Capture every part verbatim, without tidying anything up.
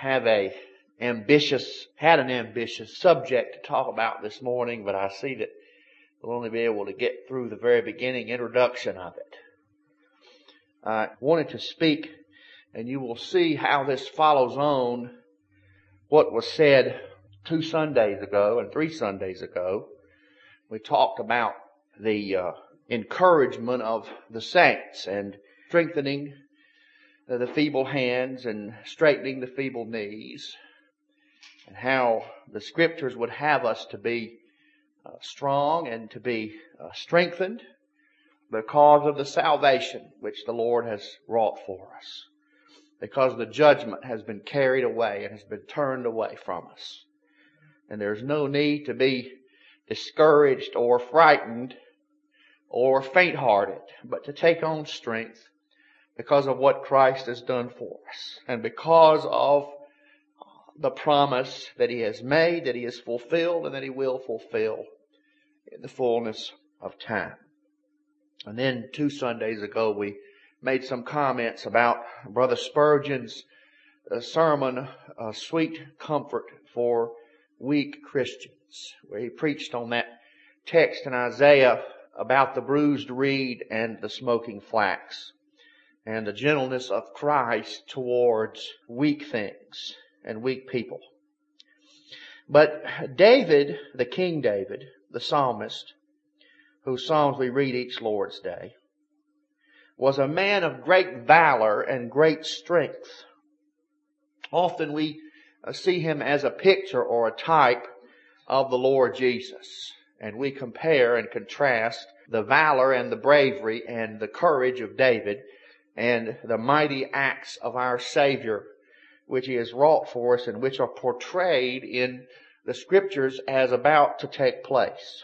have a ambitious, had an ambitious subject to talk about this morning, but I see that we'll only be able to get through the very beginning introduction of it. I wanted to speak, and you will see how this follows on what was said two Sundays ago and three Sundays ago. We talked about the uh, encouragement of the saints and strengthening the feeble hands and straightening the feeble knees, and how the Scriptures would have us to be uh, strong and to be uh, strengthened because of the salvation which the Lord has wrought for us, because the judgment has been carried away and has been turned away from us. And there's no need to be discouraged or frightened or faint-hearted, but to take on strength because of what Christ has done for us, and because of the promise that He has made, that He has fulfilled, and that He will fulfill in the fullness of time. And then two Sundays ago we made some comments about Brother Spurgeon's uh, sermon, uh, Sweet Comfort for Weak Christians, where he preached on that text in Isaiah about the bruised reed and the smoking flax, and the gentleness of Christ towards weak things and weak people. But David, the King David, the psalmist, whose psalms we read each Lord's Day, was a man of great valor and great strength. Often we see him as a picture or a type of the Lord Jesus, and we compare and contrast the valor and the bravery and the courage of David and the mighty acts of our Savior, which He has wrought for us and which are portrayed in the Scriptures as about to take place.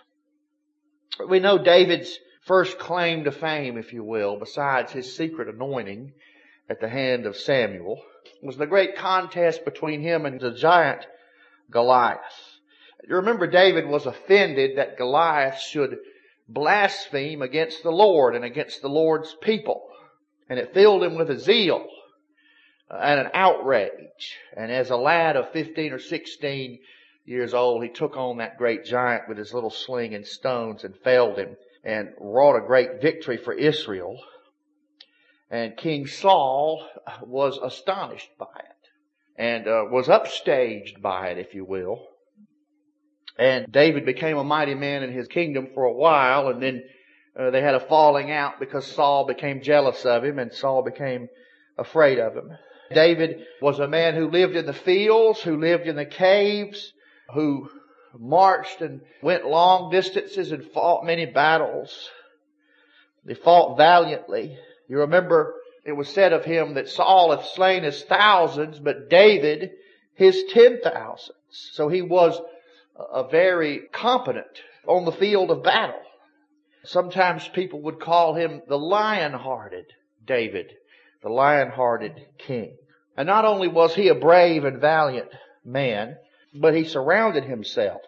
We know David's first claim to fame, if you will, besides his secret anointing at the hand of Samuel, was the great contest between him and the giant Goliath. You remember, David was offended that Goliath should blaspheme against the Lord and against the Lord's people. And it filled him with a zeal and an outrage. And as a lad of fifteen or sixteen years old, he took on that great giant with his little sling and stones and felled him and wrought a great victory for Israel. And King Saul was astonished by it and uh, was upstaged by it, if you will. And David became a mighty man in his kingdom for a while, and then Uh, they had a falling out because Saul became jealous of him and Saul became afraid of him. David was a man who lived in the fields, who lived in the caves, who marched and went long distances and fought many battles. He fought valiantly. You remember it was said of him that Saul hath slain his thousands, but David his ten thousands. So he was a very competent on the field of battle. Sometimes people would call him the lion-hearted David, the lion-hearted king. And not only was he a brave and valiant man, but he surrounded himself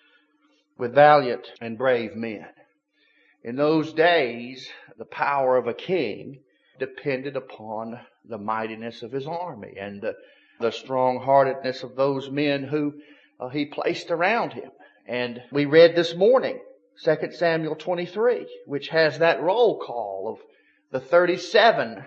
with valiant and brave men. In those days, the power of a king depended upon the mightiness of his army and the, the strong-heartedness of those men who uh, he placed around him. And we read this morning Second Samuel twenty-three, which has that roll call of the thirty-seven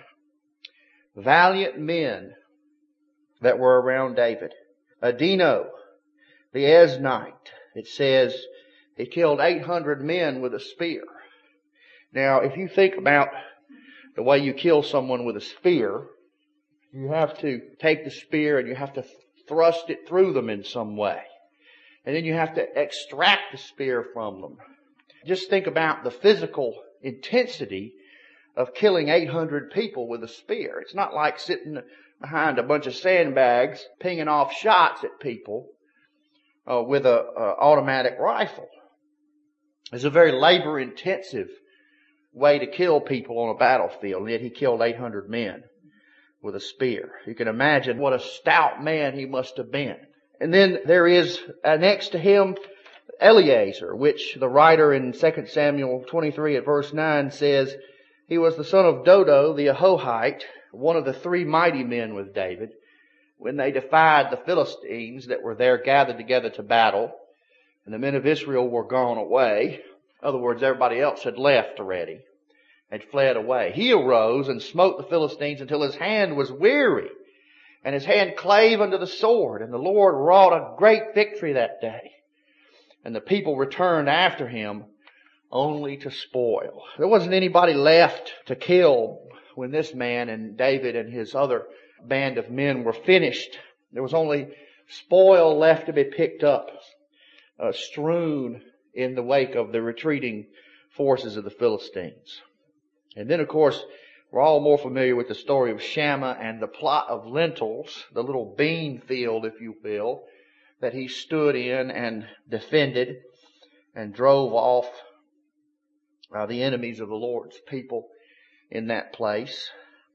valiant men that were around David. Adino, the Eznite, it says he killed eight hundred men with a spear. Now, if you think about the way you kill someone with a spear, you have to take the spear and you have to thrust it through them in some way. And then you have to extract the spear from them. Just think about the physical intensity of killing eight hundred people with a spear. It's not like sitting behind a bunch of sandbags pinging off shots at people uh, with a uh, automatic rifle. It's a very labor-intensive way to kill people on a battlefield, and yet he killed eight hundred men with a spear. You can imagine what a stout man he must have been. And then there is uh, next to him Eleazar, which the writer in Second Samuel twenty-three at verse nine says he was the son of Dodo the Ahohite, one of the three mighty men with David, when they defied the Philistines that were there gathered together to battle, and the men of Israel were gone away. In other words, everybody else had left already, had fled away. He arose and smote the Philistines until his hand was weary, and his hand clave unto the sword. And the Lord wrought a great victory that day. And the people returned after him only to spoil. There wasn't anybody left to kill when this man and David and his other band of men were finished. There was only spoil left to be picked up, uh, strewn in the wake of the retreating forces of the Philistines. And then, of course, we're all more familiar with the story of Shammah and the plot of lentils, the little bean field, if you will, that he stood in and defended and drove off uh, the enemies of the Lord's people in that place.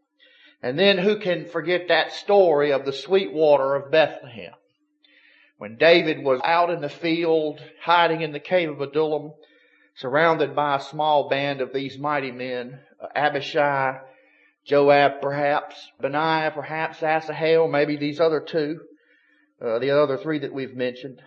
And then who can forget that story of the sweet water of Bethlehem? When David was out in the field, hiding in the cave of Adullam, surrounded by a small band of these mighty men, uh, Abishai, Joab perhaps, Benaiah perhaps, Asahel, maybe these other two, uh, the other three that we've mentioned.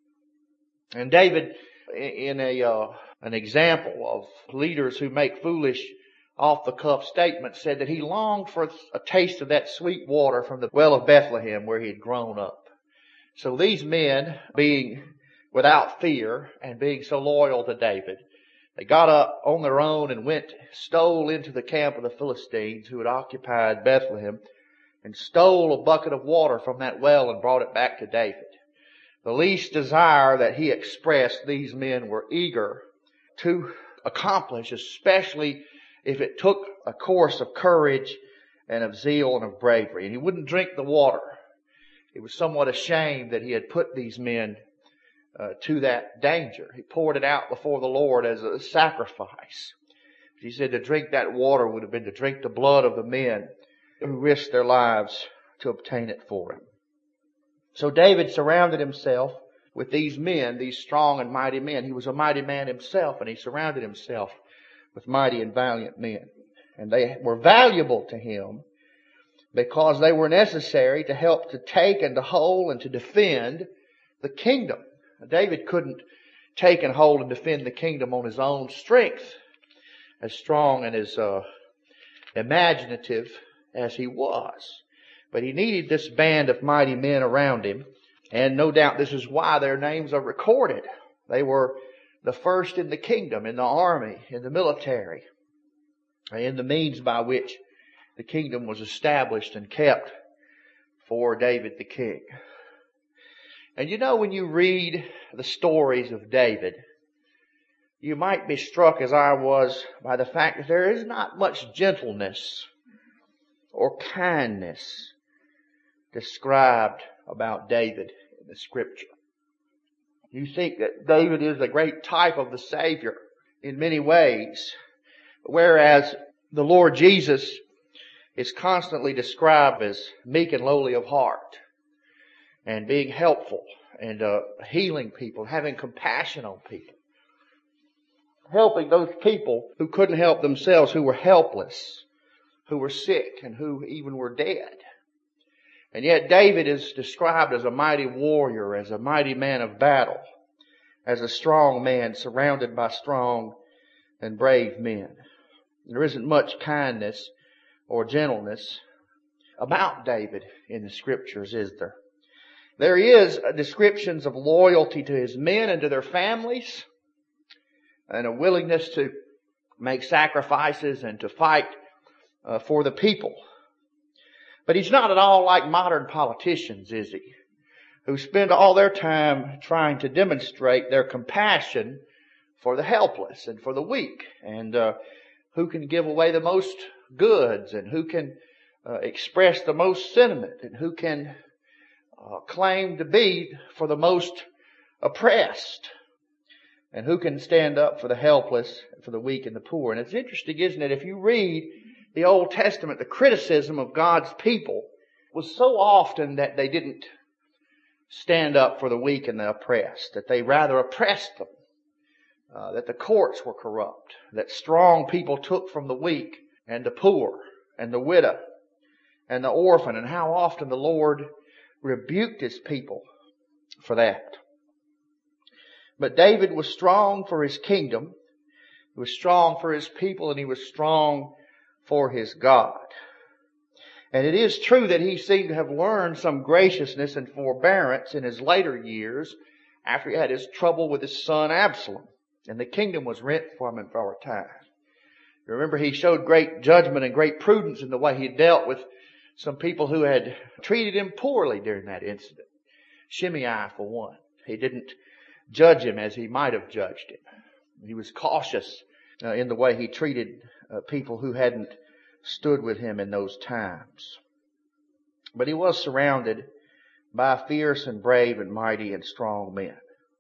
And David, in a uh, an example of leaders who make foolish, off-the-cuff statements, said that he longed for a taste of that sweet water from the well of Bethlehem where he had grown up. So these men, being without fear and being so loyal to David, they got up on their own and went, stole into the camp of the Philistines who had occupied Bethlehem, and stole a bucket of water from that well and brought it back to David. The least desire that he expressed, these men were eager to accomplish, especially if it took a course of courage and of zeal and of bravery. And he wouldn't drink the water. He was somewhat ashamed that he had put these men uh, to that danger. He poured it out before the Lord as a sacrifice. He said to drink that water would have been to drink the blood of the men who risked their lives to obtain it for him. So David surrounded himself with these men, these strong and mighty men. He was a mighty man himself, and he surrounded himself with mighty and valiant men. And they were valuable to him because they were necessary to help to take and to hold and to defend the kingdom. David couldn't take and hold and defend the kingdom on his own strength, as strong and as uh, imaginative as he was. But he needed this band of mighty men around him, and no doubt this is why their names are recorded. They were the first in the kingdom, in the army, in the military, in the means by which the kingdom was established and kept for David the king. And you know, when you read the stories of David, you might be struck, as I was, by the fact that there is not much gentleness or kindness described about David in the Scripture. You think that David is a great type of the Savior in many ways, whereas the Lord Jesus is constantly described as meek and lowly of heart, and being helpful, and uh, healing people, having compassion on people, helping those people who couldn't help themselves, who were helpless, who were sick, and who even were dead. And yet David is described as a mighty warrior, as a mighty man of battle, as a strong man surrounded by strong and brave men. There isn't much kindness or gentleness about David in the Scriptures, is there? There is descriptions of loyalty to his men and to their families, and a willingness to make sacrifices and to fight uh, for the people. But he's not at all like modern politicians, is he? Who spend all their time trying to demonstrate their compassion for the helpless and for the weak, and uh, who can give away the most goods, and who can uh, express the most sentiment, and who can uh, claim to be for the most oppressed, and who can stand up for the helpless, for the weak and the poor. And it's interesting, isn't it? If you read the Old Testament, the criticism of God's people was so often that they didn't stand up for the weak and the oppressed, that they rather oppressed them, uh, that the courts were corrupt, that strong people took from the weak and the poor and the widow and the orphan, and how often the Lord rebuked his people for that. But David was strong for his kingdom. He was strong for his people, and he was strong for his God. And it is true that he seemed to have learned some graciousness and forbearance in his later years after he had his trouble with his son Absalom, and the kingdom was rent from him for a time. Remember, he showed great judgment and great prudence in the way he dealt with some people who had treated him poorly during that incident. Shimei, for one. He didn't judge him as he might have judged him. He was cautious uh, in the way he treated uh, people who hadn't stood with him in those times. But he was surrounded by fierce and brave and mighty and strong men.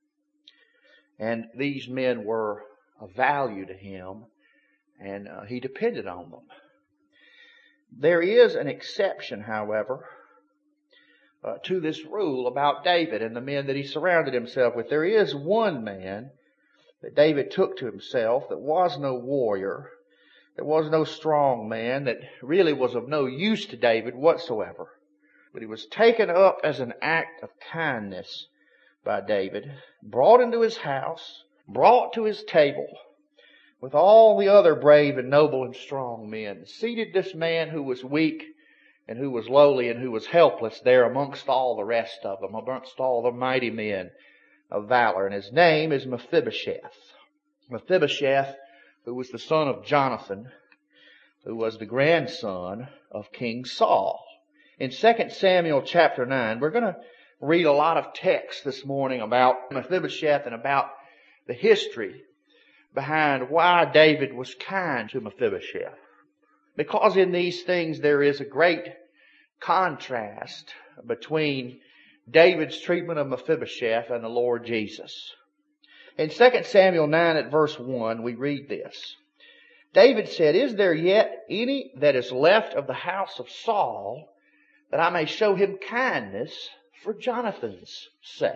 And these men were of value to him, and uh, he depended on them. There is an exception, however, uh, to this rule about David and the men that he surrounded himself with. There is one man that David took to himself that was no warrior, that was no strong man, that really was of no use to David whatsoever. But he was taken up as an act of kindness by David, brought into his house, brought to his table with all the other brave and noble and strong men. Seated this man who was weak and who was lowly and who was helpless there amongst all the rest of them, amongst all the mighty men of valor. And his name is Mephibosheth. Mephibosheth, who was the son of Jonathan, who was the grandson of King Saul. In Second Samuel chapter nine, we're going to read a lot of text this morning about Mephibosheth and about the history behind why David was kind to Mephibosheth. Because in these things there is a great contrast between David's treatment of Mephibosheth and the Lord Jesus. In Second Samuel nine at verse one, we read this. David said, "Is there yet any that is left of the house of Saul, that I may show him kindness for Jonathan's sake?"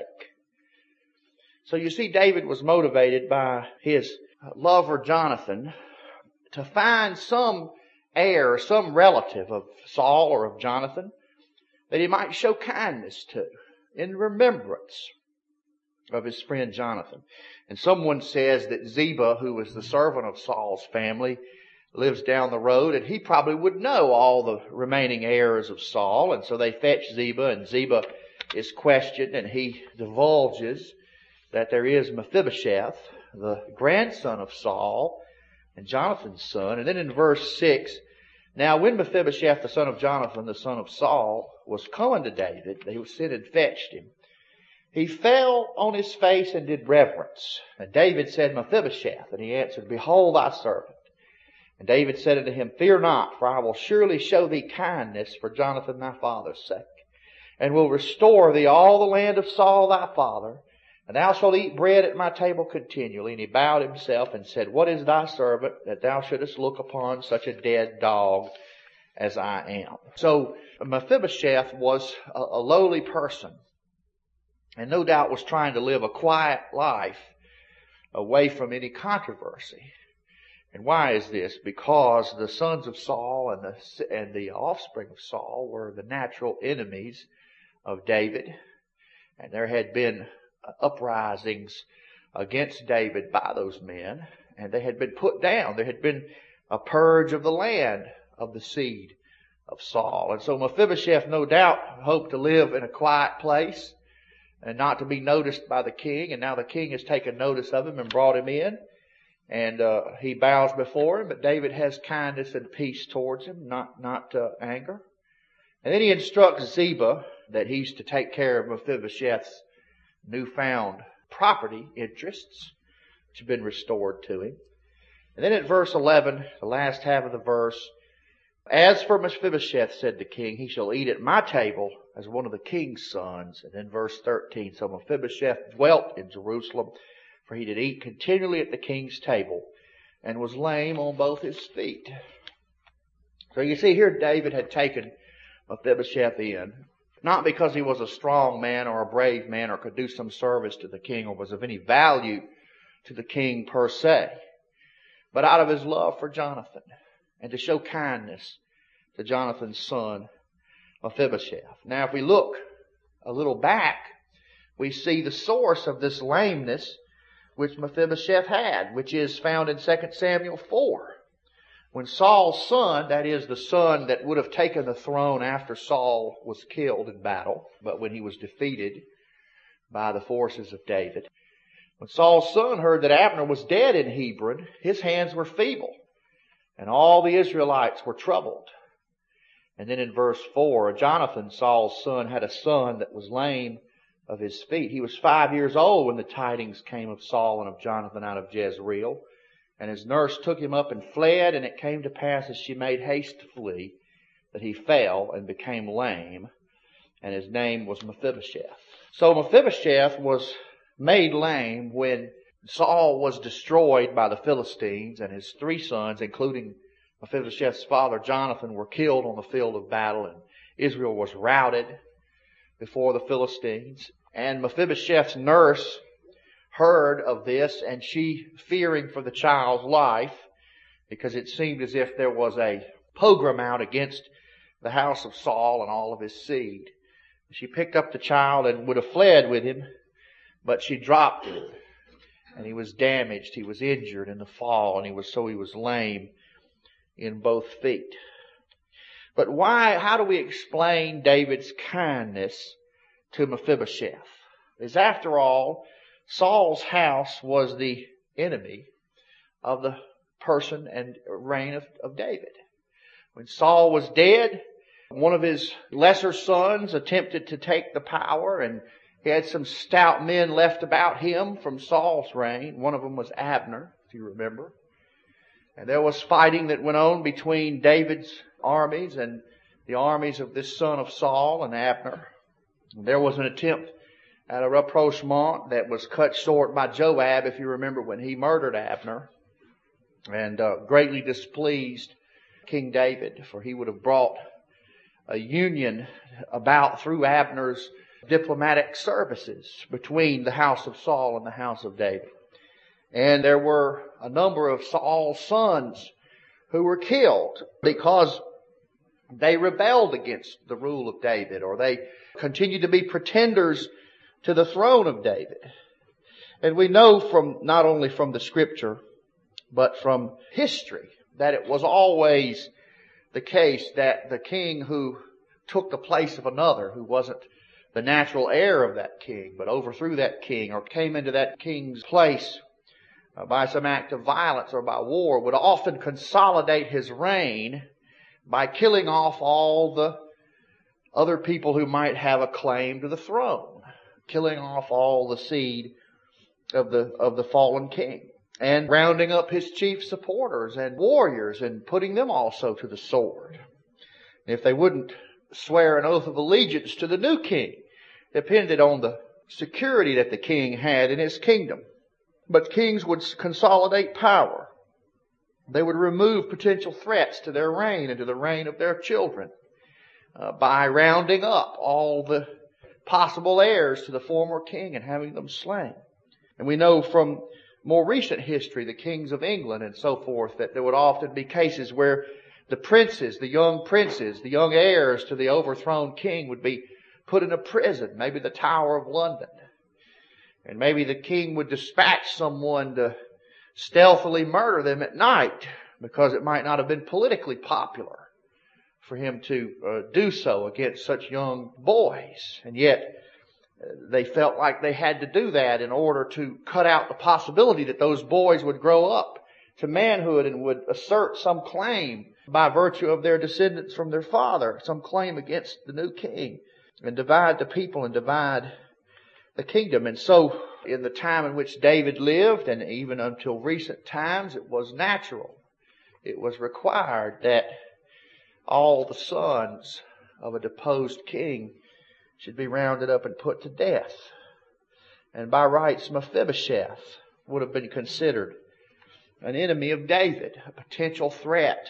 So you see, David was motivated by his love for Jonathan to find some heir, some relative of Saul or of Jonathan that he might show kindness to in remembrance of his friend Jonathan. And someone says that Ziba, who was the servant of Saul's family, lives down the road, and he probably would know all the remaining heirs of Saul. And so they fetch Ziba, and Ziba is questioned, and he divulges that there is Mephibosheth, the grandson of Saul, and Jonathan's son. And then in verse six, "Now when Mephibosheth, the son of Jonathan, the son of Saul, was coming to David," they sent and fetched him, "he fell on his face and did reverence. And David said, Mephibosheth. And he answered, Behold thy servant. And David said unto him, Fear not, for I will surely show thee kindness for Jonathan thy father's sake, and will restore thee all the land of Saul thy father, and thou shalt eat bread at my table continually. And he bowed himself and said, What is thy servant, that thou shouldest look upon such a dead dog as I am?" So Mephibosheth was a, a lowly person, and no doubt was trying to live a quiet life away from any controversy. And why is this? Because the sons of Saul and the, and the offspring of Saul were the natural enemies of David. And there had been uprisings against David by those men, and they had been put down. There had been a purge of the land of the seed of Saul. And so Mephibosheth no doubt hoped to live in a quiet place and not to be noticed by the king. And now the king has taken notice of him and brought him in. And uh, he bows before him, but David has kindness and peace towards him, not, not uh, anger. And then he instructs Ziba that he's to take care of Mephibosheth's newfound property interests, which have been restored to him. And then at verse eleven, the last half of the verse, "As for Mephibosheth, said the king, he shall eat at my table as one of the king's sons." And then verse thirteen, "So Mephibosheth dwelt in Jerusalem, for he did eat continually at the king's table, and was lame on both his feet." So you see here David had taken Mephibosheth in, not because he was a strong man or a brave man or could do some service to the king or was of any value to the king per se, but out of his love for Jonathan and to show kindness to Jonathan's son Mephibosheth. Now if we look a little back, we see the source of this lameness which Mephibosheth had, which is found in Second Samuel four. When Saul's son, that is the son that would have taken the throne after Saul was killed in battle, but when he was defeated by the forces of David, when Saul's son heard that Abner was dead in Hebron, his hands were feeble, and all the Israelites were troubled. And then in verse four, Jonathan, Saul's son, had a son that was lame of his feet. He was five years old when the tidings came of Saul and of Jonathan out of Jezreel. And his nurse took him up and fled, and it came to pass as she made haste to flee, that he fell and became lame, and his name was Mephibosheth. So Mephibosheth was made lame when Saul was destroyed by the Philistines, and his three sons, including Mephibosheth's father Jonathan, were killed on the field of battle, and Israel was routed before the Philistines. And Mephibosheth's nurse heard of this, and she, fearing for the child's life, because it seemed as if there was a pogrom out against the house of Saul and all of his seed, she picked up the child and would have fled with him, but she dropped him, and he was damaged, he was injured in the fall, and he was so he was lame in both feet. But why, how do we explain David's kindness to Mephibosheth? Is after all, Saul's house was the enemy of the person and reign of, of David. When Saul was dead, one of his lesser sons attempted to take the power, and he had some stout men left about him from Saul's reign. One of them was Abner, if you remember. And there was fighting that went on between David's armies and the armies of this son of Saul and Abner. And there was an attempt at a rapprochement that was cut short by Joab, if you remember, when he murdered Abner, and uh, greatly displeased King David, for he would have brought a union about through Abner's diplomatic services between the house of Saul and the house of David. And there were a number of Saul's sons who were killed because they rebelled against the rule of David, or they continued to be pretenders to the throne of David. And we know from, not only from the scripture, but from history, that it was always the case that the king who took the place of another, who wasn't the natural heir of that king, but overthrew that king or came into that king's place uh, by some act of violence or by war, would often consolidate his reign by killing off all the other people who might have a claim to the throne, killing off all the seed of the of the fallen king, and rounding up his chief supporters and warriors and putting them also to the sword. If they wouldn't swear an oath of allegiance to the new king, depended on the security that the king had in his kingdom. But kings would consolidate power. They would remove potential threats to their reign and to the reign of their children uh, by rounding up all the possible heirs to the former king and having them slain. And we know from more recent history, the kings of England and so forth, that there would often be cases where the princes, the young princes, the young heirs to the overthrown king would be put in a prison, maybe the Tower of London. And maybe the king would dispatch someone to stealthily murder them at night, because it might not have been politically popular for him to uh, do so against such young boys. And yet uh, they felt like they had to do that in order to cut out the possibility that those boys would grow up to manhood and would assert some claim by virtue of their descendants from their father, some claim against the new king, and divide the people and divide the kingdom. And so in the time in which David lived, and even until recent times, it was natural, it was required that all the sons of a deposed king should be rounded up and put to death. And by rights, Mephibosheth would have been considered an enemy of David, a potential threat,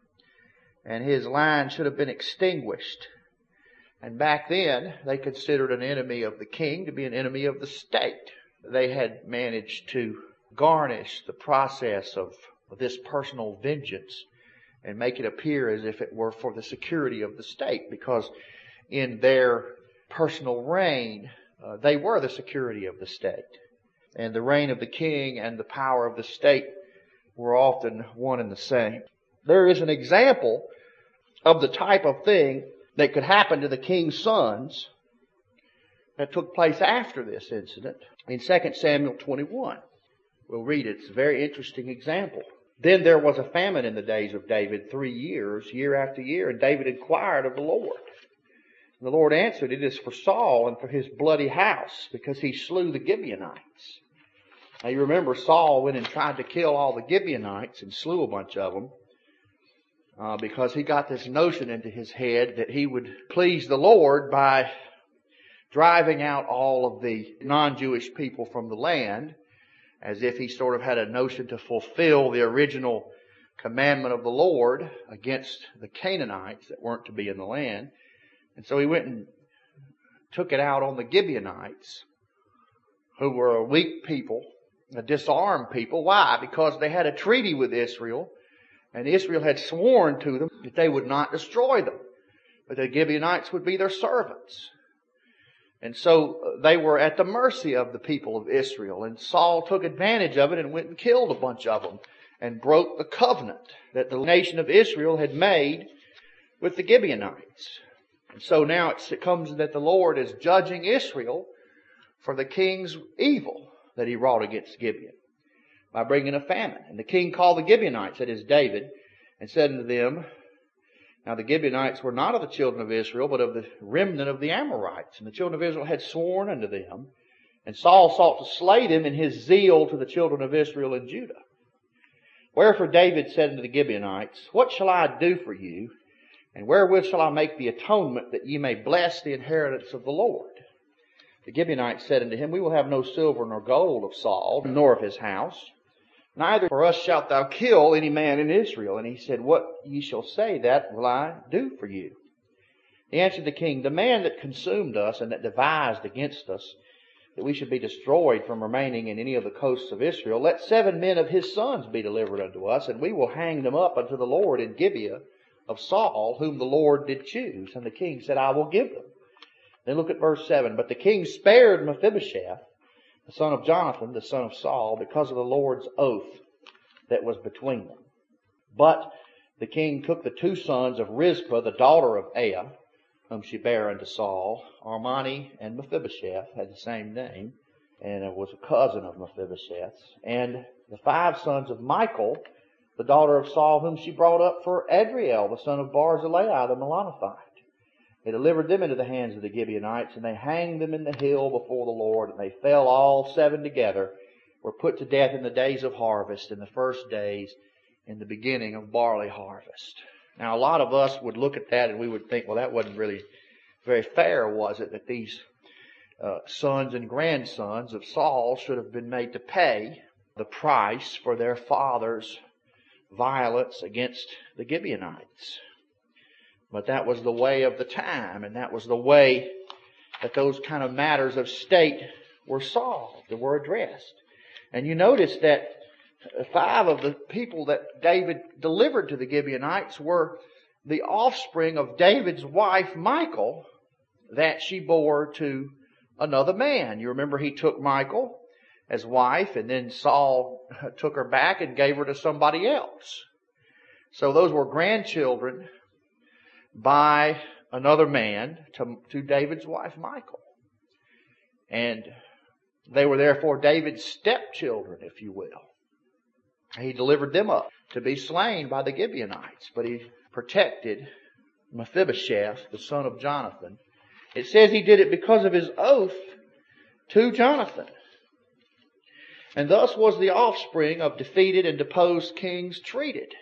and his line should have been extinguished. And back then, they considered an enemy of the king to be an enemy of the state. They had managed to garnish the process of this personal vengeance and make it appear as if it were for the security of the state, because in their personal reign. Uh, they were the security of the state. And the reign of the king and the power of the state were often one and the same. There is an example of the type of thing that could happen to the king's sons that took place after this incident in Second Samuel twenty-one. We'll read it. It's a very interesting example. Then there was a famine in the days of David three years, year after year, and David inquired of the Lord. And the Lord answered, "It is for Saul and for his bloody house, because he slew the Gibeonites." Now you remember Saul went and tried to kill all the Gibeonites and slew a bunch of them uh, because he got this notion into his head that he would please the Lord by driving out all of the non-Jewish people from the land, as if he sort of had a notion to fulfill the original commandment of the Lord against the Canaanites that weren't to be in the land. And so he went and took it out on the Gibeonites, who were a weak people, a disarmed people. Why? Because they had a treaty with Israel, and Israel had sworn to them that they would not destroy them, but the Gibeonites would be their servants. And so they were at the mercy of the people of Israel, and Saul took advantage of it and went and killed a bunch of them and broke the covenant that the nation of Israel had made with the Gibeonites. And so now it comes that the Lord is judging Israel for the king's evil that he wrought against Gibeon by bringing a famine. And the king called the Gibeonites, that is David, and said unto them, now the Gibeonites were not of the children of Israel, but of the remnant of the Amorites. And the children of Israel had sworn unto them. And Saul sought to slay them in his zeal to the children of Israel and Judah. Wherefore David said unto the Gibeonites, what shall I do for you? And wherewith shall I make the atonement that ye may bless the inheritance of the Lord? The Gibeonites said unto him, we will have no silver nor gold of Saul, nor of his house. Neither for us shalt thou kill any man in Israel. And he said, what ye shall say, that will I do for you. He answered the king, the man that consumed us and that devised against us, that we should be destroyed from remaining in any of the coasts of Israel, let seven men of his sons be delivered unto us, and we will hang them up unto the Lord in Gibeah of Saul, whom the Lord did choose. And the king said, I will give them. Then look at verse seven. But the king spared Mephibosheth, the son of Jonathan, the son of Saul, because of the Lord's oath that was between them. But the king took the two sons of Rizpah, the daughter of Aiah, whom she bare unto Saul. Armani and Mephibosheth had the same name, and it was a cousin of Mephibosheth's. And the five sons of Michal, the daughter of Saul, whom she brought up for Adriel, the son of Barzillai, the Melonothite. They delivered them into the hands of the Gibeonites, and they hanged them in the hill before the Lord, and they fell all seven together, were put to death in the days of harvest, in the first days, in the beginning of barley harvest. Now, a lot of us would look at that and we would think, well, that wasn't really very fair, was it, that these uh, sons and grandsons of Saul should have been made to pay the price for their father's violence against the Gibeonites. But that was the way of the time, and that was the way that those kind of matters of state were solved and were addressed. And you notice that five of the people that David delivered to the Gibeonites were the offspring of David's wife, Michal, that she bore to another man. You remember he took Michal as wife, and then Saul took her back and gave her to somebody else. So those were grandchildren by another man to, to David's wife, Michal. And they were therefore David's stepchildren, if you will. He delivered them up to be slain by the Gibeonites, but he protected Mephibosheth, the son of Jonathan. It says he did it because of his oath to Jonathan. And thus was the offspring of defeated and deposed kings treated.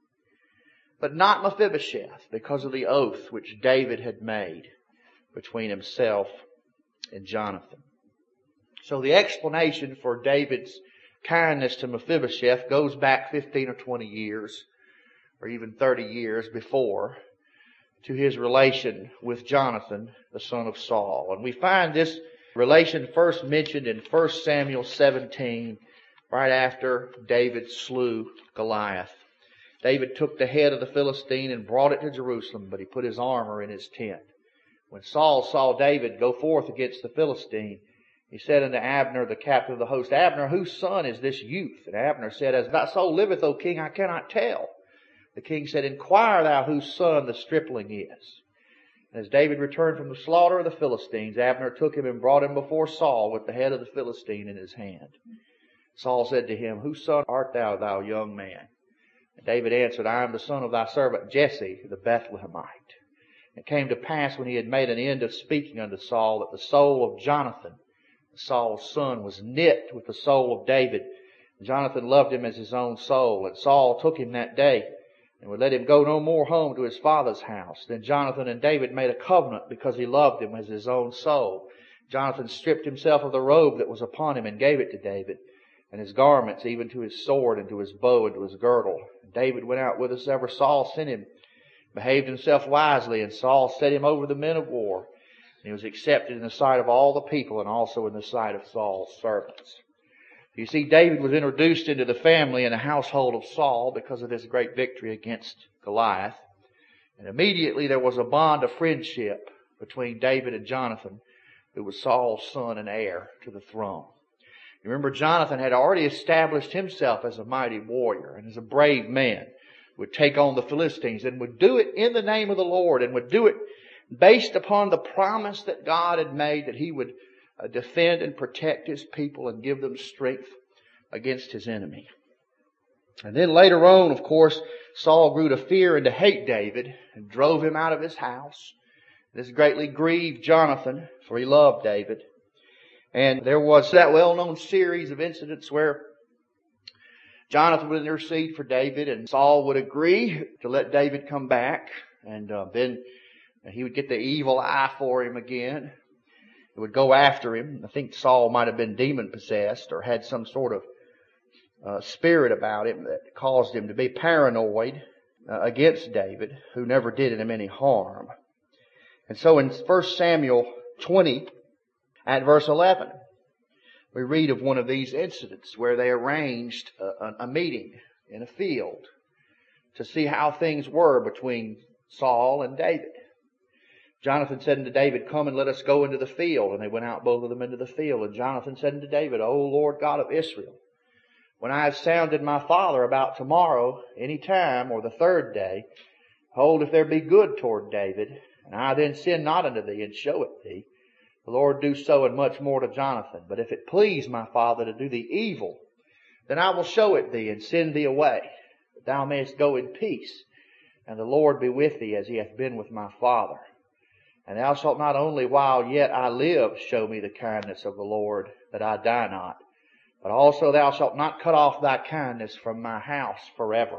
But not Mephibosheth, because of the oath which David had made between himself and Jonathan. So the explanation for David's kindness to Mephibosheth goes back fifteen or twenty years, or even thirty years before, to his relation with Jonathan, the son of Saul. And we find this relation first mentioned in First Samuel seventeen, right after David slew Goliath. David took the head of the Philistine and brought it to Jerusalem, but he put his armor in his tent. When Saul saw David go forth against the Philistine, he said unto Abner, the captain of the host, Abner, whose son is this youth? And Abner said, As thy soul liveth, O king, I cannot tell. The king said, Inquire thou whose son the stripling is. And as David returned from the slaughter of the Philistines, Abner took him and brought him before Saul with the head of the Philistine in his hand. Saul said to him, Whose son art thou, thou young man? And David answered, I am the son of thy servant Jesse, the Bethlehemite. It came to pass when he had made an end of speaking unto Saul that the soul of Jonathan, Saul's son, was knit with the soul of David. Jonathan loved him as his own soul. And Saul took him that day and would let him go no more home to his father's house. Then Jonathan and David made a covenant because he loved him as his own soul. Jonathan stripped himself of the robe that was upon him and gave it to David, and his garments, even to his sword and to his bow and to his girdle. And David went out whithersoever Saul sent him, behaved himself wisely, and Saul set him over the men of war. And he was accepted in the sight of all the people and also in the sight of Saul's servants. You see, David was introduced into the family and the household of Saul because of this great victory against Goliath. And immediately there was a bond of friendship between David and Jonathan, who was Saul's son and heir to the throne. You remember, Jonathan had already established himself as a mighty warrior and as a brave man, would take on the Philistines and would do it in the name of the Lord, and would do it based upon the promise that God had made that he would uh, defend and protect his people and give them strength against his enemy. And then later on, of course, Saul grew to fear and to hate David and drove him out of his house. This greatly grieved Jonathan, for he loved David. And there was that well-known series of incidents where Jonathan would intercede for David, and Saul would agree to let David come back, and uh, then he would get the evil eye for him again. It would go after him. I think Saul might have been demon-possessed or had some sort of uh, spirit about him that caused him to be paranoid uh, against David, who never did him any harm. And so in First Samuel twenty, at verse eleven, we read of one of these incidents where they arranged a, a meeting in a field to see how things were between Saul and David. Jonathan said unto David, Come and let us go into the field. And they went out, both of them, into the field. And Jonathan said unto David, O Lord God of Israel, when I have sounded my father about tomorrow, any time, or the third day, hold, if there be good toward David, and I then sin not unto thee, and show it thee, the Lord do so and much more to Jonathan. But if it please my father to do thee evil, then I will show it thee and send thee away, that thou mayest go in peace, and the Lord be with thee as he hath been with my father. And thou shalt not only while yet I live show me the kindness of the Lord, that I die not, but also thou shalt not cut off thy kindness from my house forever.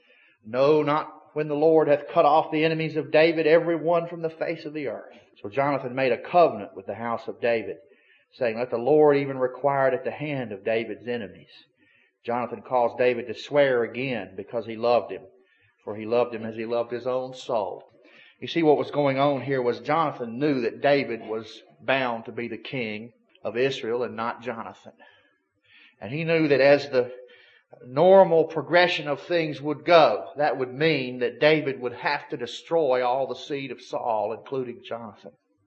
No, not when the Lord hath cut off the enemies of David, every one from the face of the earth. So Jonathan made a covenant with the house of David, saying, Let the Lord even require it at the hand of David's enemies. Jonathan caused David to swear again because he loved him, for he loved him as he loved his own soul. You see, what was going on here was Jonathan knew that David was bound to be the king of Israel and not Jonathan. And he knew that as the normal progression of things would go, that would mean that David would have to destroy all the seed of Saul, including Jonathan.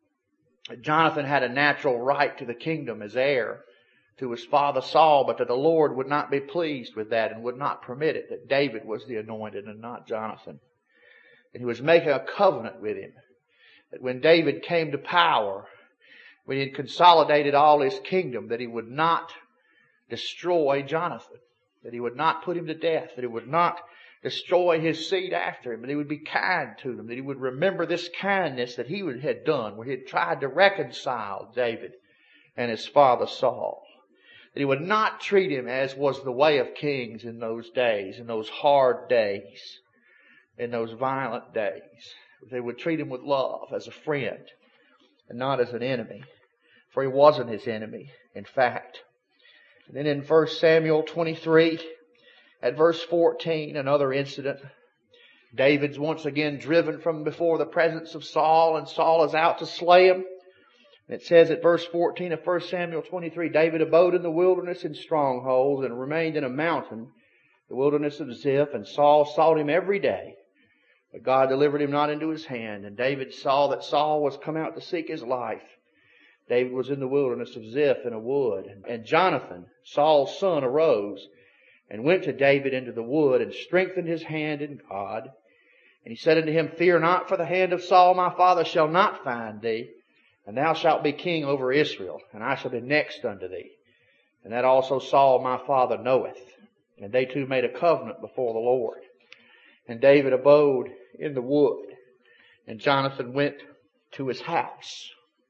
Jonathan had a natural right to the kingdom as heir to his father Saul, but that the Lord would not be pleased with that and would not permit it, that David was the anointed and not Jonathan. And he was making a covenant with him that when David came to power, when he had consolidated all his kingdom, that he would not destroy Jonathan, that he would not put him to death, that he would not destroy his seed after him, that he would be kind to them, that he would remember this kindness that he had done, where he had tried to reconcile David and his father Saul. That he would not treat him as was the way of kings in those days, in those hard days, in those violent days. They would treat him with love, as a friend, and not as an enemy. For he wasn't his enemy, in fact. And then in First Samuel twenty-three, at verse fourteen, another incident. David's once again driven from before the presence of Saul, and Saul is out to slay him. And it says at verse fourteen of First Samuel twenty-three, David abode in the wilderness in strongholds, and remained in a mountain, the wilderness of Ziph, and Saul sought him every day, But God delivered him not into his hand. And David saw that Saul was come out to seek his life. David was in the wilderness of Ziph in a wood. And Jonathan, Saul's son, arose and went to David into the wood and strengthened his hand in God. And he said unto him, Fear not, for the hand of Saul my father shall not find thee, and thou shalt be king over Israel, and I shall be next unto thee. And that also Saul my father knoweth. And they two made a covenant before the Lord. And David abode in the wood, and Jonathan went to his house.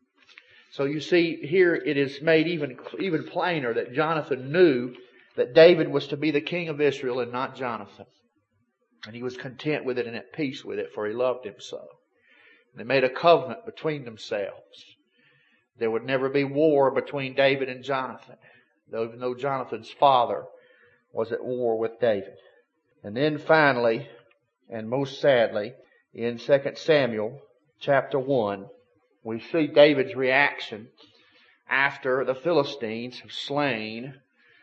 So you see, here it is made even, even plainer that Jonathan knew that David was to be the king of Israel and not Jonathan. And he was content with it and at peace with it, for he loved him so. And they made a covenant between themselves. There would never be war between David and Jonathan, though even though Jonathan's father was at war with David. And then finally, and most sadly, in Second Samuel chapter one, we see David's reaction after the Philistines have slain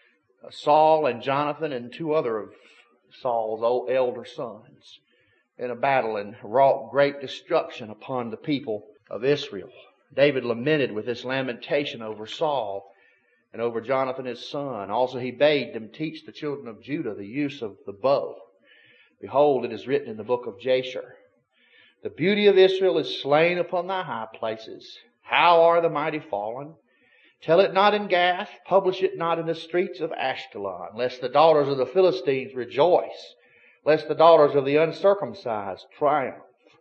Saul and Jonathan and two other of Saul's old elder sons in a battle and wrought great destruction upon the people of Israel. David lamented with this lamentation over Saul and over Jonathan his son. Also he bade them teach the children of Judah the use of the bow. Behold, it is written in the book of Jasher, The beauty of Israel is slain upon thy high places. How are the mighty fallen? Tell it not in Gath, publish it not in the streets of Ashkelon, lest the daughters of the Philistines rejoice, lest the daughters of the uncircumcised triumph.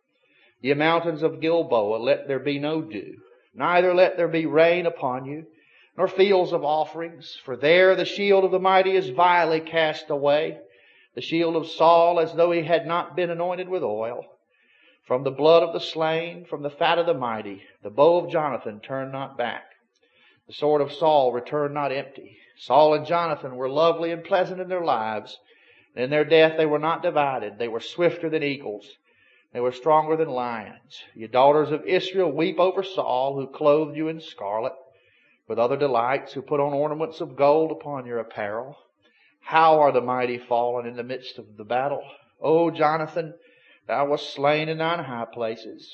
Ye mountains of Gilboa, let there be no dew, neither let there be rain upon you, nor fields of offerings, for there the shield of the mighty is vilely cast away, the shield of Saul as though he had not been anointed with oil. From the blood of the slain, from the fat of the mighty, the bow of Jonathan turned not back. The sword of Saul returned not empty. Saul and Jonathan were lovely and pleasant in their lives. And in their death they were not divided. They were swifter than eagles. They were stronger than lions. Ye daughters of Israel, weep over Saul, who clothed you in scarlet, with other delights, who put on ornaments of gold upon your apparel. How are the mighty fallen in the midst of the battle? O Jonathan, thou wast slain in thine high places.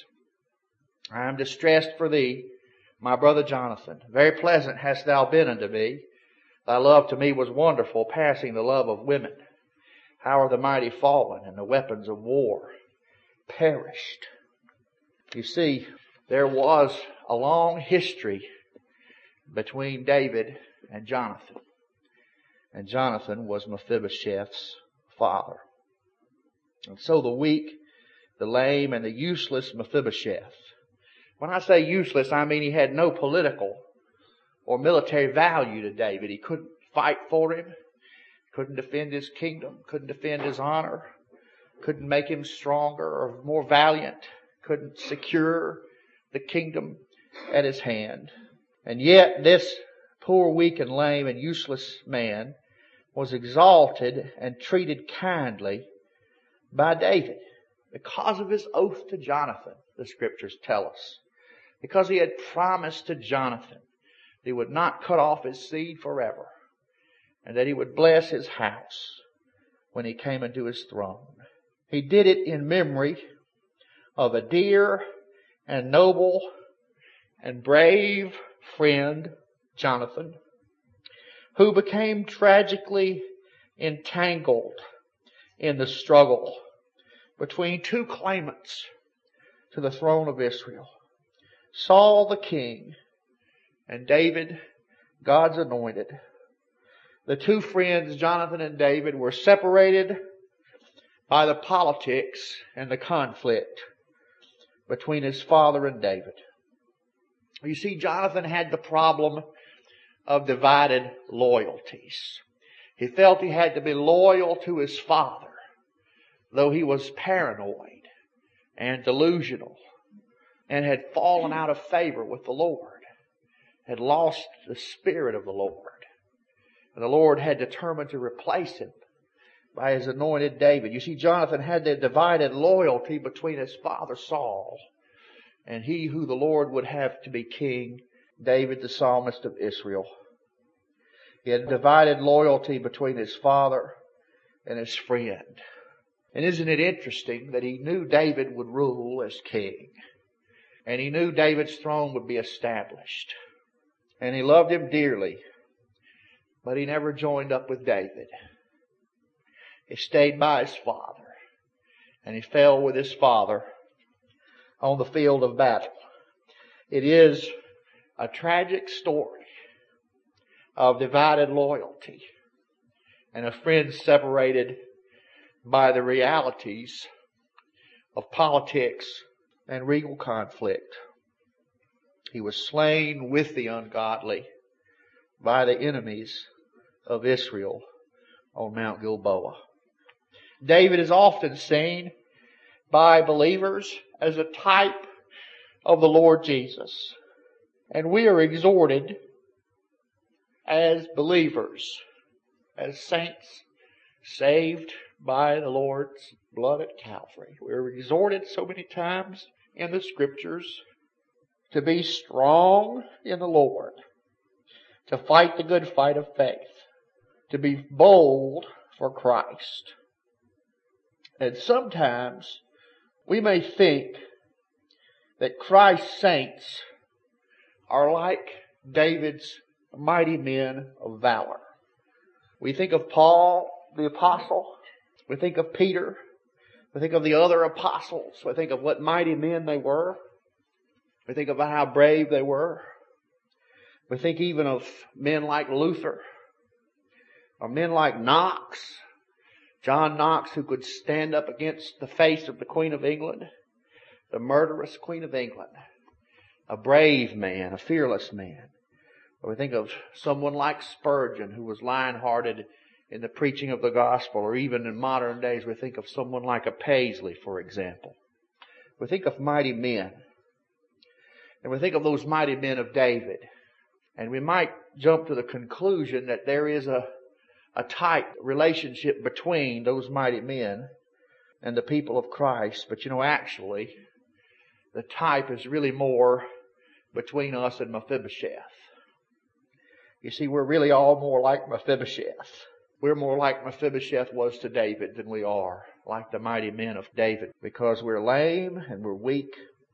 I am distressed for thee, my brother Jonathan. Very pleasant hast thou been unto me. Thy love to me was wonderful, passing the love of women. How are the mighty fallen, and the weapons of war perished? You see, there was a long history between David and Jonathan. And Jonathan was Mephibosheth's father. And so the weak, the lame, and the useless Mephibosheth. When I say useless, I mean he had no political or military value to David. He couldn't fight for him, couldn't defend his kingdom, couldn't defend his honor, couldn't make him stronger or more valiant, couldn't secure the kingdom at his hand. And yet this poor, weak, and lame, and useless man was exalted and treated kindly by David because of his oath to Jonathan, the scriptures tell us. Because he had promised to Jonathan he would not cut off his seed forever, and that he would bless his house when he came into his throne. He did it in memory of a dear and noble and brave friend, Jonathan, who became tragically entangled in the struggle between two claimants to the throne of Israel. Saul the king and David, God's anointed. The two friends, Jonathan and David, were separated by the politics and the conflict between his father and David. You see, Jonathan had the problem of divided loyalties. He felt he had to be loyal to his father, though he was paranoid and delusional and had fallen out of favor with the Lord, had lost the Spirit of the Lord. And the Lord had determined to replace him by his anointed David. You see, Jonathan had the divided loyalty between his father Saul and he who the Lord would have to be king, David the psalmist of Israel. He had divided loyalty between his father and his friend. And isn't it interesting that he knew David would rule as king? And he knew David's throne would be established. And he loved him dearly. But he never joined up with David. He stayed by his father. And he fell with his father on the field of battle. It is a tragic story of divided loyalty and of friends separated by the realities of politics and regal conflict. He was slain with the ungodly by the enemies of Israel on Mount Gilboa. David is often seen by believers as a type of the Lord Jesus. And we are exhorted as believers, as saints saved by the Lord's blood at Calvary. We're exhorted so many times in the Scriptures to be strong in the Lord, to fight the good fight of faith, to be bold for Christ. And sometimes we may think that Christ's saints are like David's mighty men of valor. We think of Paul, the apostle. We think of Peter. We think of the other apostles. We think of what mighty men they were. We think about how brave they were. We think even of men like Luther, or men like Knox, John Knox, who could stand up against the face of the Queen of England, the murderous Queen of England. A brave man, a fearless man. Or we think of someone like Spurgeon, who was lion-hearted in the preaching of the gospel. Or even in modern days, we think of someone like a Paisley, for example. We think of mighty men. And we think of those mighty men of David. And we might jump to the conclusion that there is a, a tight relationship between those mighty men and the people of Christ. But you know, actually, the type is really more between us and Mephibosheth. You see, we're really all more like Mephibosheth. We're more like Mephibosheth was to David than we are like the mighty men of David, because we're lame and we're weak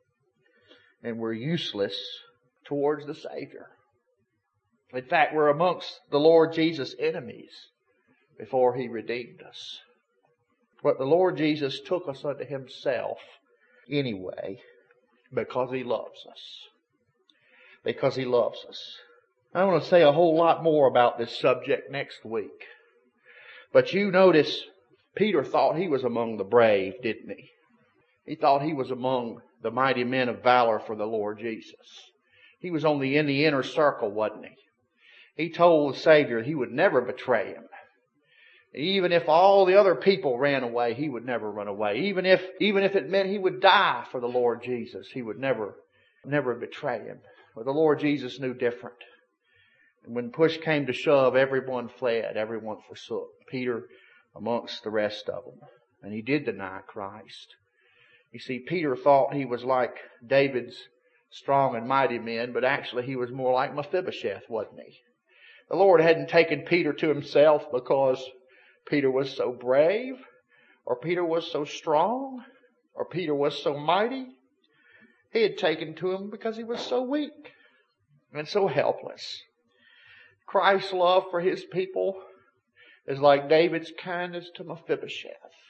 and we're useless towards the Savior. In fact, we're amongst the Lord Jesus' enemies before He redeemed us. But the Lord Jesus took us unto Himself anyway because He loves us. Because He loves us. I want to say a whole lot more about this subject next week. But you notice Peter thought he was among the brave, didn't he? He thought he was among the mighty men of valor for the Lord Jesus. He was only in the inner circle, wasn't he? He told the Savior he would never betray Him. Even if all the other people ran away, he would never run away. Even if, even if it meant he would die for the Lord Jesus, he would never, never betray Him. But the Lord Jesus knew different. And when push came to shove, everyone fled, everyone forsook. Peter amongst the rest of them. And he did deny Christ. You see, Peter thought he was like David's strong and mighty men, but actually he was more like Mephibosheth, wasn't he? The Lord hadn't taken Peter to Himself because Peter was so brave, or Peter was so strong, or Peter was so mighty. He had taken to Him because he was so weak and so helpless. Christ's love for His people is like David's kindness to Mephibosheth,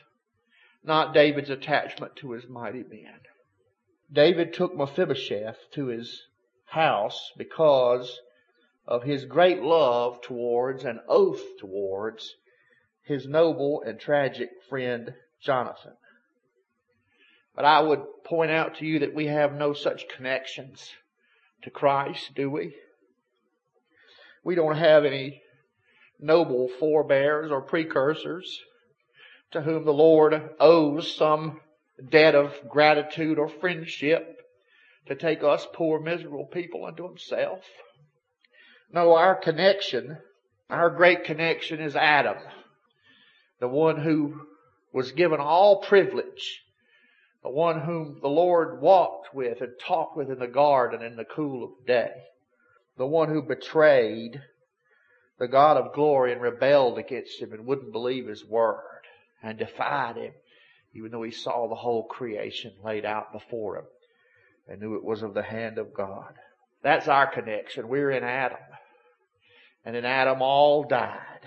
not David's attachment to his mighty men. David took Mephibosheth to his house because of his great love towards and oath towards his noble and tragic friend Jonathan. But I would point out to you that we have no such connections to Christ, do we? We don't have any noble forebears or precursors to whom the Lord owes some debt of gratitude or friendship to take us poor miserable people unto Himself. No, our connection, our great connection is Adam, the one who was given all privilege, the one whom the Lord walked with and talked with in the garden in the cool of day, the one who betrayed the God of glory and rebelled against Him and wouldn't believe His word and defied Him even though he saw the whole creation laid out before him and knew it was of the hand of God. That's our connection. We're in Adam. And in Adam all died.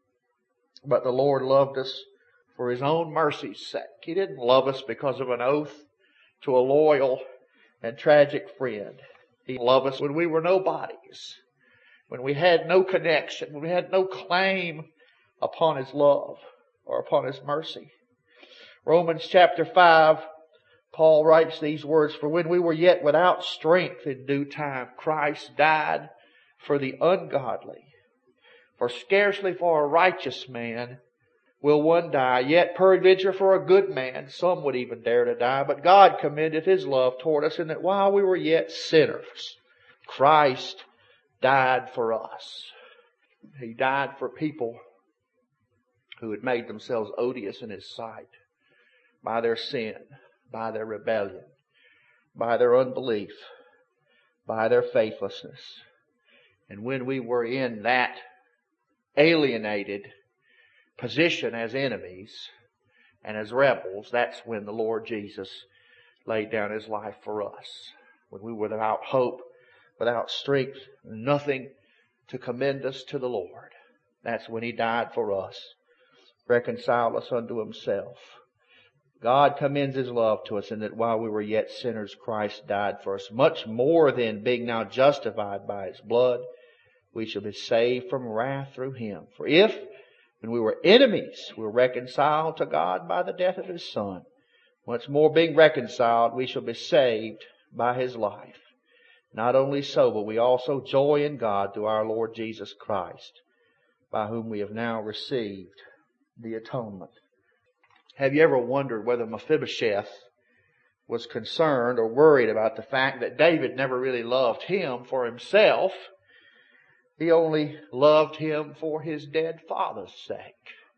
But the Lord loved us for His own mercy's sake. He didn't love us because of an oath to a loyal and tragic friend. He loved us when we were nobodies, when we had no connection, when we had no claim upon His love or upon His mercy. Romans chapter five, Paul writes these words, "For when we were yet without strength in due time, Christ died for the ungodly. For scarcely for a righteous man will one die, yet peradventure for a good man some would even dare to die. But God commendeth His love toward us, in that while we were yet sinners, Christ died for us." He died for people who had made themselves odious in His sight by their sin, by their rebellion, by their unbelief, by their faithlessness. And when we were in that alienated position as enemies and as rebels, that's when the Lord Jesus laid down His life for us. When we were without hope, without strength, nothing to commend us to the Lord, that's when He died for us, reconciled us unto Himself. God commends His love to us in that while we were yet sinners, Christ died for us. Much more than, being now justified by His blood, we shall be saved from wrath through Him. For if, when we were enemies, we were reconciled to God by the death of His Son, much more being reconciled, we shall be saved by His life. Not only so, but we also joy in God through our Lord Jesus Christ, by whom we have now received the atonement. Have you ever wondered whether Mephibosheth was concerned or worried about the fact that David never really loved him for himself? He only loved him for his dead father's sake.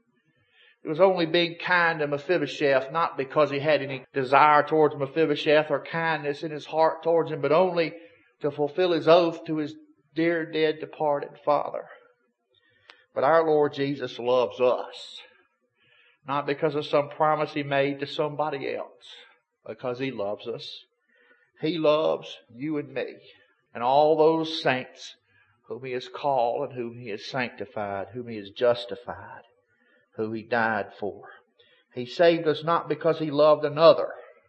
It was only being kind to Mephibosheth, not because he had any desire towards Mephibosheth or kindness in his heart towards him, but only to fulfill his oath to his dear dead departed father. But our Lord Jesus loves us, not because of some promise He made to somebody else, because He loves us. He loves you and me and all those saints whom He has called and whom He has sanctified, whom He has justified, who He died for. He saved us not because He loved another,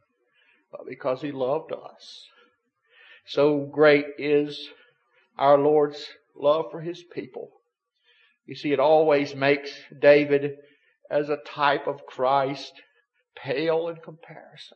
but because He loved us. So great is our Lord's love for His people. You see, it always makes David, as a type of Christ, pale in comparison.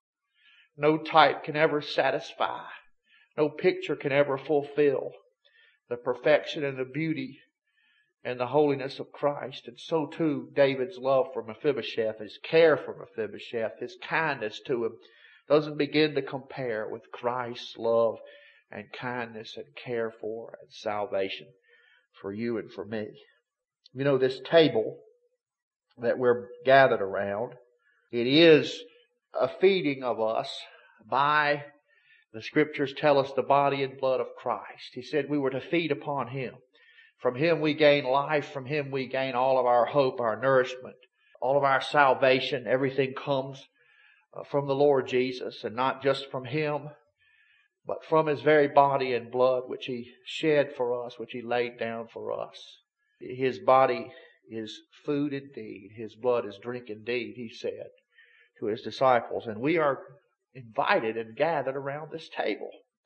No type can ever satisfy. No picture can ever fulfill the perfection and the beauty and the holiness of Christ. And so too, David's love for Mephibosheth, his care for Mephibosheth, his kindness to him, doesn't begin to compare with Christ's love and kindness and care for and salvation for you and for me. You know, this table that we're gathered around, it is a feeding of us by, the Scriptures tell us, the body and blood of Christ. He said we were to feed upon Him. From Him we gain life. From Him we gain all of our hope, our nourishment, all of our salvation. Everything comes from the Lord Jesus, and not just from Him, but from His very body and blood, which He shed for us, which He laid down for us. His body is food indeed. His blood is drink indeed, He said to His disciples. And we are invited and gathered around this table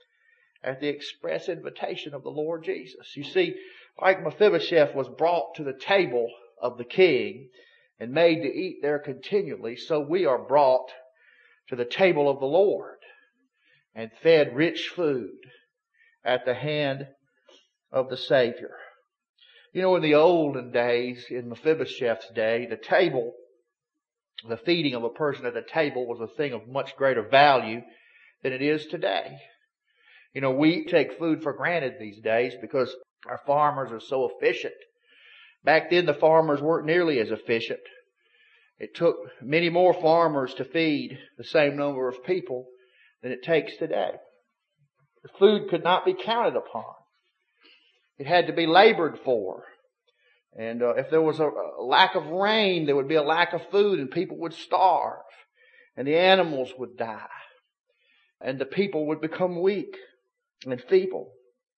at the express invitation of the Lord Jesus. You see, like Mephibosheth was brought to the table of the king and made to eat there continually, so we are brought to the table of the Lord and fed rich food at the hand of the Savior. You know, in the olden days, in Mephibosheth's day, the table, the feeding of a person at a table was a thing of much greater value than it is today. You know, we take food for granted these days because our farmers are so efficient. Back then, the farmers weren't nearly as efficient. It took many more farmers to feed the same number of people than it takes today. The food could not be counted upon. It had to be labored for. And uh, if there was a, a lack of rain, there would be a lack of food and people would starve. And the animals would die. And the people would become weak and feeble.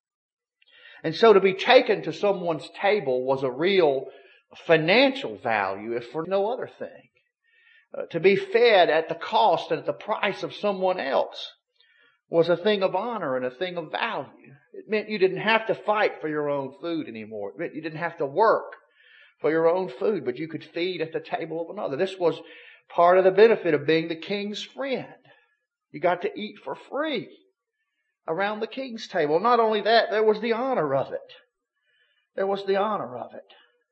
And so to be taken to someone's table was a real financial value, if for no other thing. Uh, to be fed at the cost and at the price of someone else was a thing of honor and a thing of value. It meant you didn't have to fight for your own food anymore. It meant you didn't have to work for your own food, but you could feed at the table of another. This was part of the benefit of being the king's friend. You got to eat for free around the king's table. Not only that, there was the honor of it. There was the honor of it.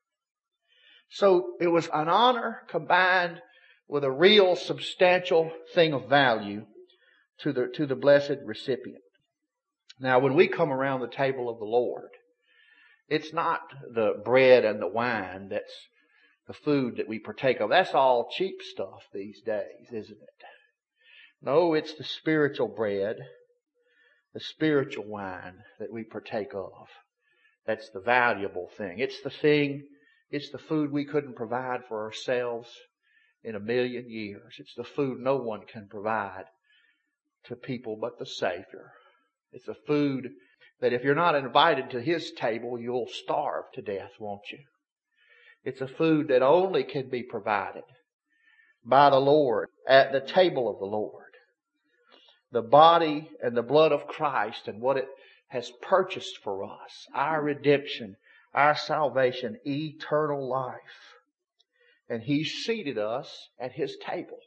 So it was an honor combined with a real substantial thing of value to the, to the blessed recipient. Now, when we come around the table of the Lord, it's not the bread and the wine that's the food that we partake of. That's all cheap stuff these days, isn't it? No, it's the spiritual bread, the spiritual wine that we partake of. That's the valuable thing. It's the thing, it's the food we couldn't provide for ourselves in a million years. It's the food no one can provide to people but the Savior. It's a food that if you're not invited to His table, you'll starve to death, won't you? It's a food that only can be provided by the Lord at the table of the Lord. The body and the blood of Christ and what it has purchased for us, our redemption, our salvation, eternal life. And He seated us at His table.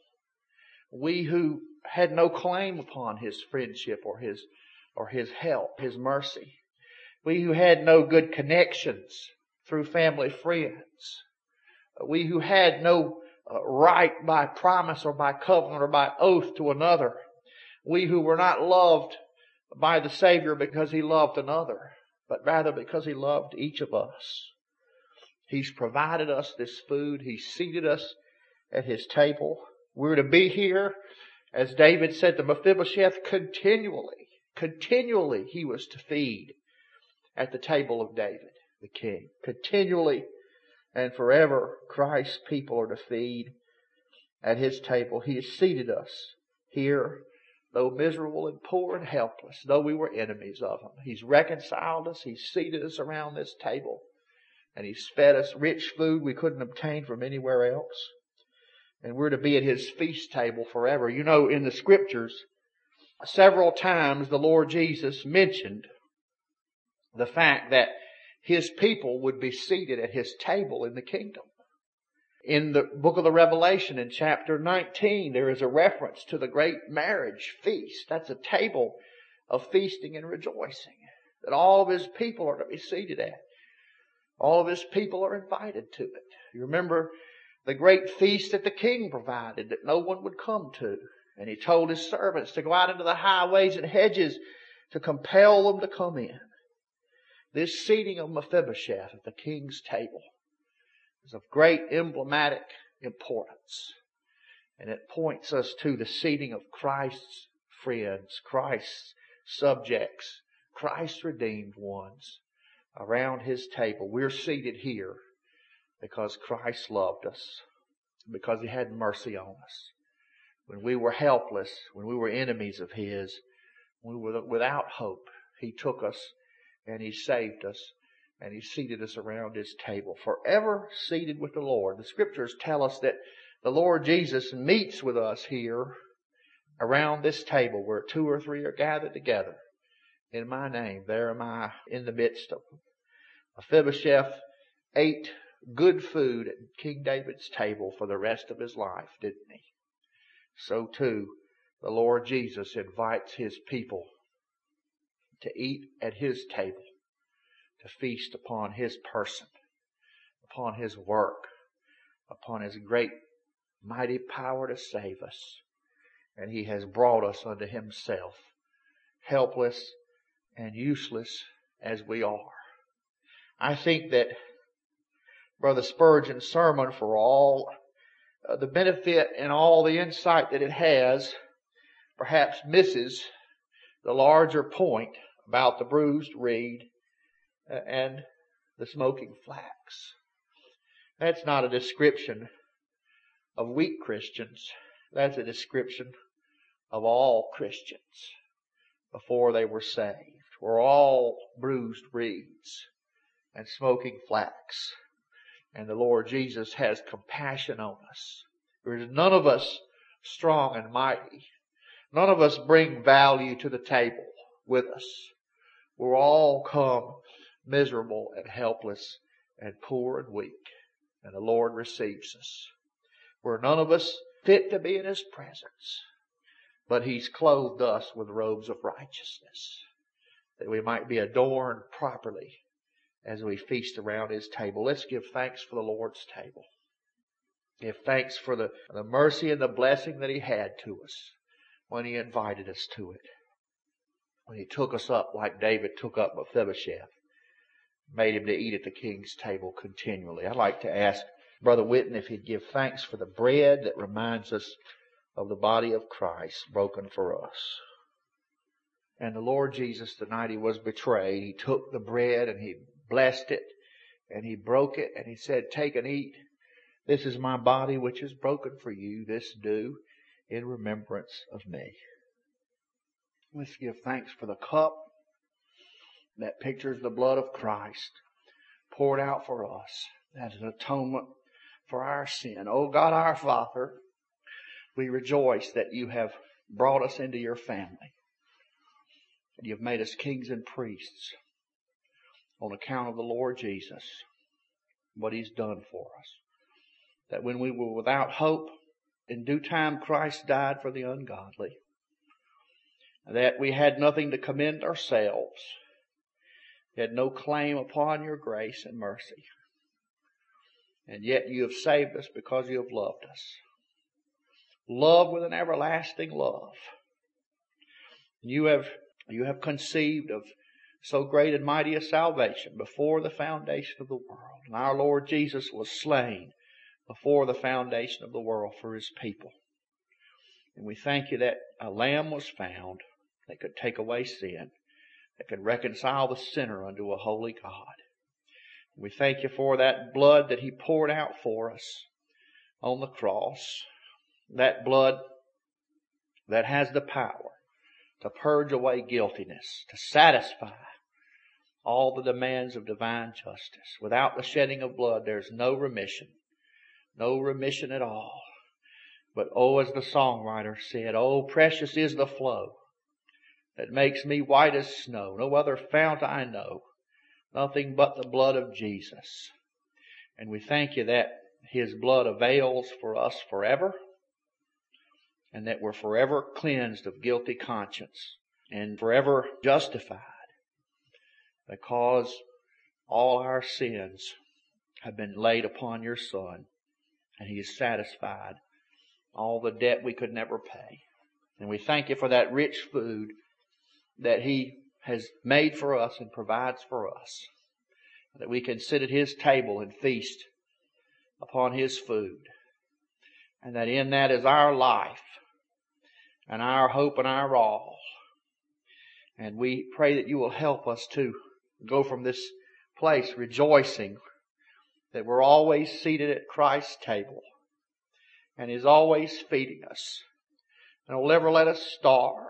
We who had no claim upon His friendship or His or His help, His mercy. We who had no good connections through family friends. We who had no uh, right by promise or by covenant or by oath to another. We who were not loved by the Savior because He loved another, but rather because He loved each of us. He's provided us this food. He's seated us at His table. We're to be here, as David said to Mephibosheth, continually. Continually he was to feed at the table of David, the king. Continually and forever Christ's people are to feed at His table. He has seated us here, though miserable and poor and helpless, though we were enemies of Him. He's reconciled us. He's seated us around this table. And He's fed us rich food we couldn't obtain from anywhere else. And we're to be at His feast table forever. You know, in the Scriptures, several times the Lord Jesus mentioned the fact that His people would be seated at His table in the kingdom. In the book of the Revelation, in chapter nineteen, there is a reference to the great marriage feast. That's a table of feasting and rejoicing that all of His people are to be seated at. All of His people are invited to it. You remember the great feast that the king provided that no one would come to. And He told His servants to go out into the highways and hedges to compel them to come in. This seating of Mephibosheth at the king's table is of great emblematic importance. And it points us to the seating of Christ's friends, Christ's subjects, Christ's redeemed ones around His table. We're seated here because Christ loved us, because He had mercy on us. When we were helpless, when we were enemies of His, when we were without hope, He took us and He saved us and He seated us around His table, forever seated with the Lord. The Scriptures tell us that the Lord Jesus meets with us here around this table where two or three are gathered together. In My name, there am I in the midst of them. Mephibosheth ate good food at King David's table for the rest of his life, didn't he? So too, the Lord Jesus invites His people to eat at His table, to feast upon His person, upon His work, upon His great mighty power to save us. And He has brought us unto Himself, helpless and useless as we are. I think that Brother Spurgeon's sermon, for all uh, the benefit and all the insight that it has, perhaps misses the larger point about the bruised reed uh, and the smoking flax. That's not a description of weak Christians. That's a description of all Christians before they were saved. We're all bruised reeds and smoking flax. And the Lord Jesus has compassion on us. There's none of us strong and mighty. None of us bring value to the table with us. We're all come miserable and helpless and poor and weak. And the Lord receives us. We're none of us fit to be in His presence. But He's clothed us with robes of righteousness, that we might be adorned properly as we feast around His table. Let's give thanks for the Lord's table. Give thanks for the, the mercy and the blessing that He had to us when He invited us to it. When He took us up like David took up Mephibosheth, made him to eat at the king's table continually. I'd like to ask Brother Whitten if he'd give thanks for the bread that reminds us of the body of Christ broken for us. And the Lord Jesus, the night He was betrayed, He took the bread and He blessed it and He broke it and He said, "Take and eat. This is my body which is broken for you. This do in remembrance of me." Let's give thanks for the cup that pictures the blood of Christ poured out for us as an atonement for our sin. Oh God, our Father, we rejoice that You have brought us into Your family. And You've made us kings and priests on account of the Lord Jesus, what He's done for us. That when we were without hope, in due time Christ died for the ungodly. That we had nothing to commend ourselves. We had no claim upon Your grace and mercy. And yet You have saved us because You have loved us. Love with an everlasting love. You have, you have conceived of so great and mighty a salvation before the foundation of the world. And our Lord Jesus was slain before the foundation of the world for His people. And we thank You that a Lamb was found that could take away sin, that could reconcile the sinner unto a holy God. We thank You for that blood that He poured out for us on the cross. That blood that has the power to purge away guiltiness, to satisfy all the demands of divine justice. Without the shedding of blood, there's no remission. No remission at all. But oh, as the songwriter said, "Oh, precious is the flow that makes me white as snow. No other fount I know, nothing but the blood of Jesus." And we thank You that His blood avails for us forever, and that we're forever cleansed of guilty conscience and forever justified, because all our sins have been laid upon Your Son, and He has satisfied all the debt we could never pay. And we thank You for that rich food that He has made for us and provides for us, that we can sit at His table and feast upon His food, and that in that is our life and our hope and our all. And we pray that You will help us to go from this place rejoicing that we're always seated at Christ's table and He's always feeding us and will never let us starve.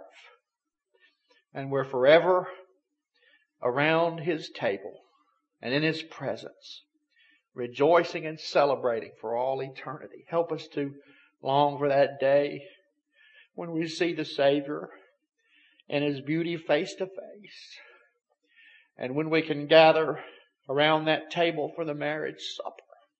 And we're forever around His table and in His presence, rejoicing and celebrating for all eternity. Help us to long for that day when we see the Savior and His beauty face to face. And when we can gather around that table for the marriage supper.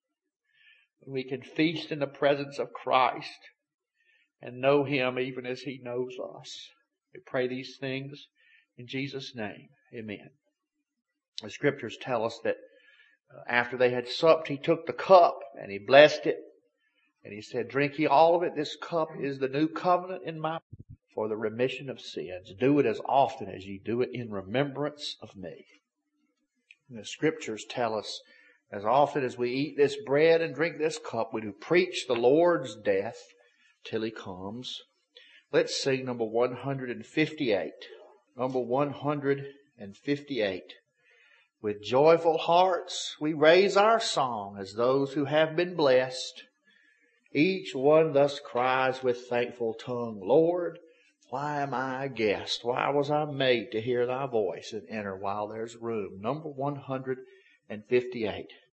We can feast in the presence of Christ and know Him even as He knows us. We pray these things in Jesus' name. Amen. The Scriptures tell us that after they had supped, He took the cup and He blessed it. And He said, "Drink ye all of it. This cup is the new covenant in my for the remission of sins. Do it as often as ye do it in remembrance of me." And the Scriptures tell us, as often as we eat this bread and drink this cup, we do preach the Lord's death till He comes. Let's sing number one hundred fifty-eight. Number one hundred fifty-eight. With joyful hearts we raise our song as those who have been blessed. Each one thus cries with thankful tongue, Lord, why am I a guest? Why was I made to hear thy voice and enter while there's room? Number one hundred fifty-eight.